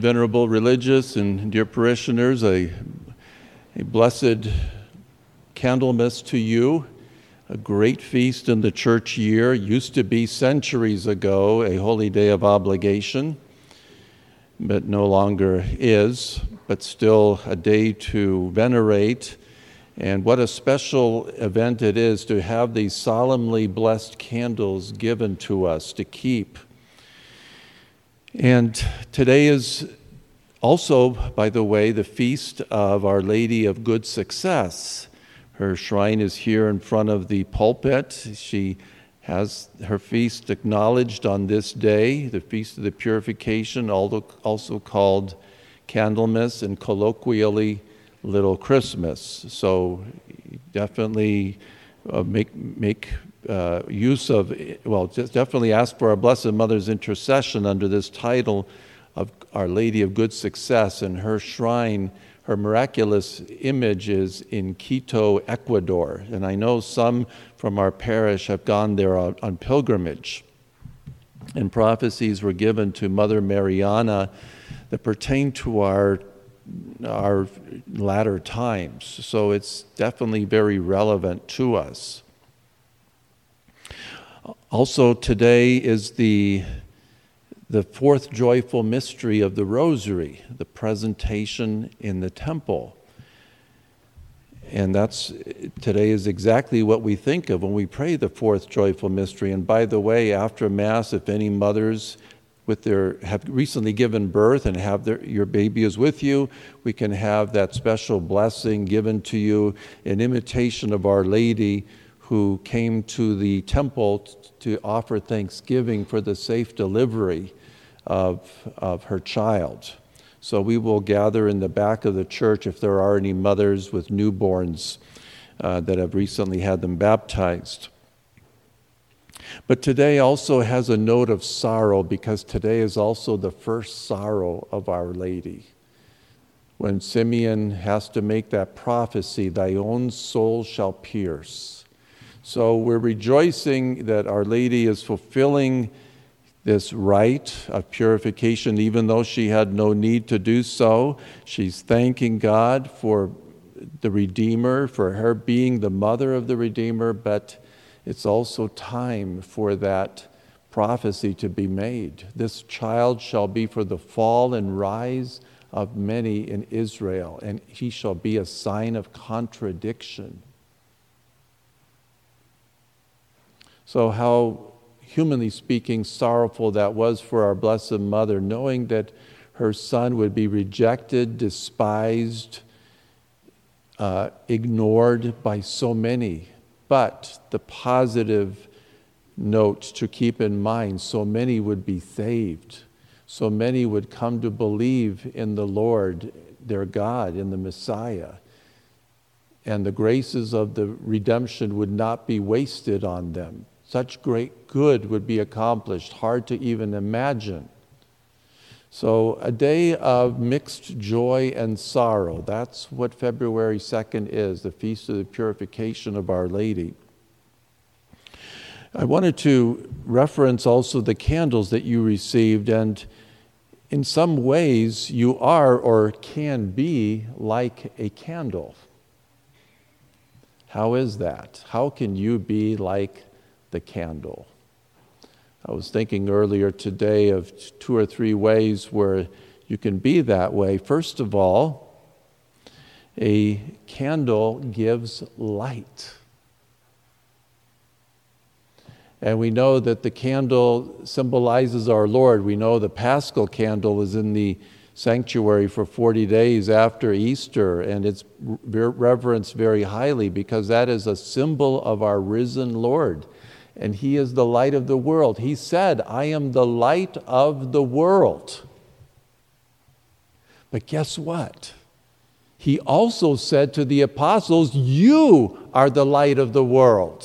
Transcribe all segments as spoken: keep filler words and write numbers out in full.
Venerable religious and dear parishioners, a, a blessed Candlemas to you, a great feast in the church year. Used to be centuries ago a holy day of obligation, but no longer is, but still a day to venerate. And what a special event it is to have these solemnly blessed candles given to us to keep. And today is also, by the way, the feast of Our Lady of Good Success. Her shrine is here in front of the pulpit. She has her feast acknowledged on this day, the Feast of the Purification, also called Candlemas and colloquially Little Christmas. So definitely uh, make make uh, use of, well, just definitely ask for our Blessed Mother's intercession under this title of Our Lady of Good Success. And her shrine, her miraculous image is in Quito, Ecuador. And I know some from our parish have gone there on, on pilgrimage. And prophecies were given to Mother Mariana that pertain to our our latter times. So it's definitely very relevant to us. Also today is the the fourth joyful mystery of the Rosary, the presentation in the temple. And that's today is exactly what we think of when we pray the fourth joyful mystery. And by the way, after Mass, if any mothers with their have recently given birth and have their your baby is with you, we can have that special blessing given to you in imitation of Our Lady, who came to the temple to offer thanksgiving for the safe delivery of of her child. So we will gather in the back of the church if there are any mothers with newborns uh, that have recently had them baptized. But today also has a note of sorrow, because today is also the first sorrow of Our Lady. When Simeon has to make that prophecy, thy own soul shall pierce. So we're rejoicing that Our Lady is fulfilling this rite of purification, even though she had no need to do so. She's thanking God for the Redeemer, for her being the mother of the Redeemer, but it's also time for that prophecy to be made. This child shall be for the fall and rise of many in Israel, and he shall be a sign of contradiction. So how, humanly speaking, sorrowful that was for our Blessed Mother, knowing that her son would be rejected, despised, uh, ignored by so many. But the positive note to keep in mind, so many would be saved. So many would come to believe in the Lord, their God, in the Messiah. And the graces of the redemption would not be wasted on them. Such great good would be accomplished, hard to even imagine. So a day of mixed joy and sorrow. That's what February second is, the Feast of the Purification of Our Lady. I wanted to reference also the candles that you received, and in some ways you are or can be like a candle. How is that? How can you be like the candle? I was thinking earlier today of two or three ways where you can be that way. First of all, a candle gives light. And we know that the candle symbolizes our Lord. We know the Paschal candle is in the sanctuary for forty days after Easter, and it's reverenced very highly because that is a symbol of our risen Lord. And he is the light of the world. He said, I am the light of the world. But guess what? He also said to the apostles, you are the light of the world.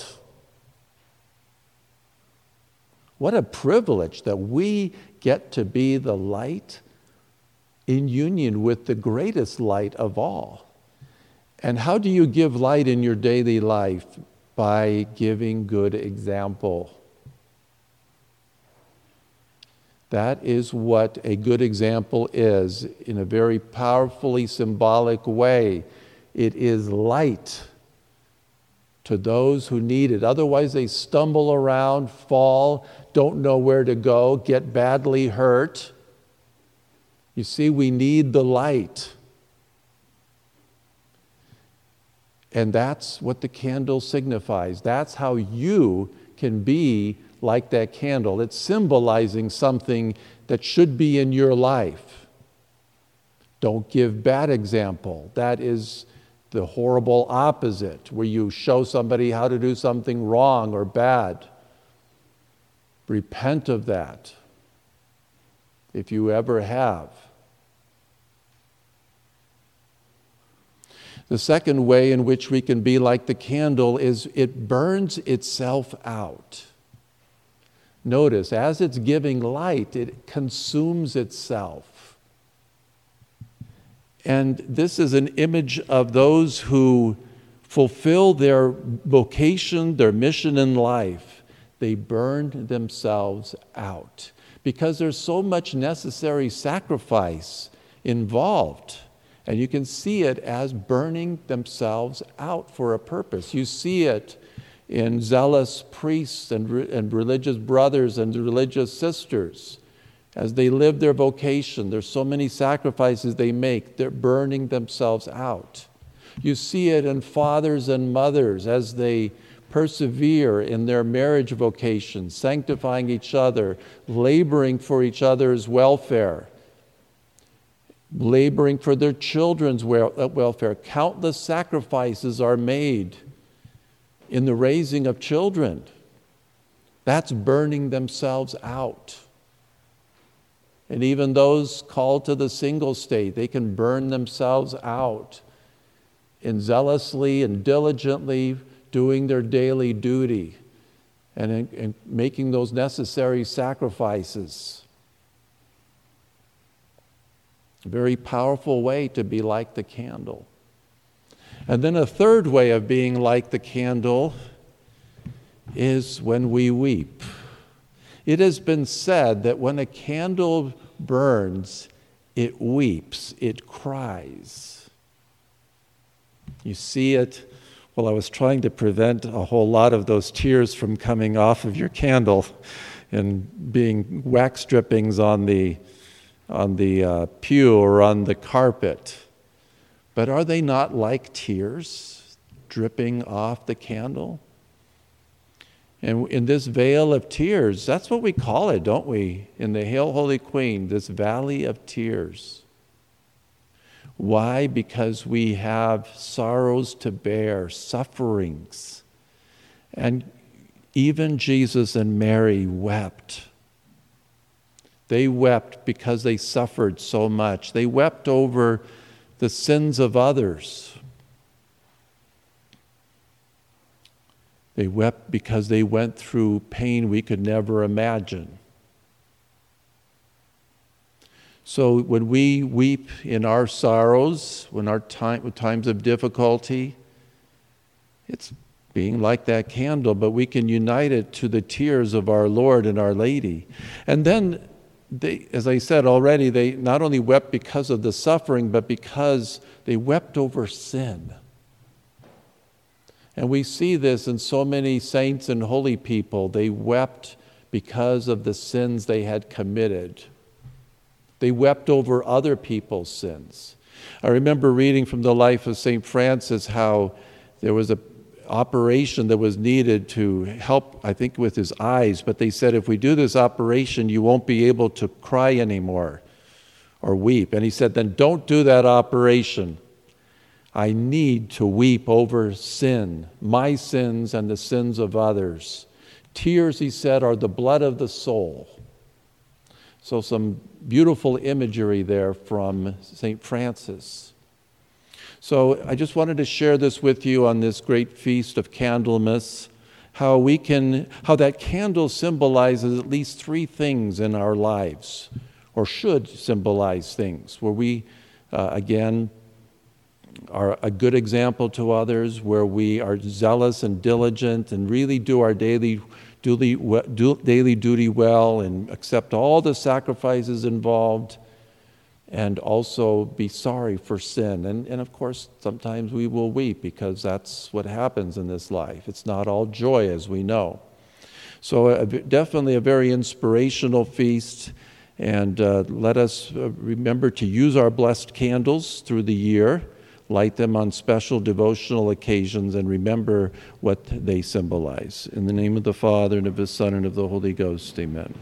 What a privilege that we get to be the light in union with the greatest light of all. And how do you give light in your daily life? By giving good example. That is what a good example is in a very powerfully symbolic way. It is light to those who need it. Otherwise, they stumble around, fall, don't know where to go, get badly hurt. You see, we need the light. And that's what the candle signifies. That's how you can be like that candle. It's symbolizing something that should be in your life. Don't give bad example. That is the horrible opposite, where you show somebody how to do something wrong or bad. Repent of that, if you ever have. The second way in which we can be like the candle is it burns itself out. Notice, as it's giving light, it consumes itself. And this is an image of those who fulfill their vocation, their mission in life. They burn themselves out because there's so much necessary sacrifice involved. And you can see it as burning themselves out for a purpose. You see it in zealous priests and, re- and religious brothers and religious sisters. As they live their vocation, there's so many sacrifices they make. They're burning themselves out. You see it in fathers and mothers as they persevere in their marriage vocation, sanctifying each other, laboring for each other's welfare, laboring for their children's welfare. Countless sacrifices are made in the raising of children. That's burning themselves out. And even those called to the single state, they can burn themselves out in zealously and diligently doing their daily duty and, in, and making those necessary sacrifices. A very powerful way to be like the candle. And then a third way of being like the candle is when we weep. It has been said that when a candle burns, it weeps, it cries. You see it. Well, I was trying to prevent a whole lot of those tears from coming off of your candle and being wax drippings on the on the uh, pew or on the carpet. But are they not like tears dripping off the candle? And in this veil of tears, that's what we call it, don't we? In the Hail, Holy Queen, this valley of tears. Why? Because we have sorrows to bear, sufferings. And even Jesus and Mary wept. They wept because they suffered so much. They wept over the sins of others. They wept because they went through pain we could never imagine. So when we weep in our sorrows, when our time, times of difficulty, it's being like that candle, but we can unite it to the tears of our Lord and Our Lady. And then they, as I said already, they not only wept because of the suffering, but because they wept over sin. And we see this in so many saints and holy people. They wept because of the sins they had committed. They wept over other people's sins. I remember reading from the life of Saint Francis how there was an operation that was needed to help, I think, with his eyes, but they said, if we do this operation, you won't be able to cry anymore or weep. And he said, then don't do that operation. I need to weep over sin, my sins and the sins of others. Tears, he said, are the blood of the soul. So some beautiful imagery there from Saint Francis. So I just wanted to share this with you on this great feast of Candlemas, how we can, how that candle symbolizes at least three things in our lives, or should symbolize things, where we, uh, again, are a good example to others, where we are zealous and diligent and really do our daily duly, du- daily duty well and accept all the sacrifices involved, and also be sorry for sin. And, and of course, sometimes we will weep because that's what happens in this life. It's not all joy, as we know. So uh, definitely a very inspirational feast. And uh, let us uh, remember to use our blessed candles through the year, light them on special devotional occasions, and remember what they symbolize. In the name of the Father, and of the Son, and of the Holy Ghost, amen.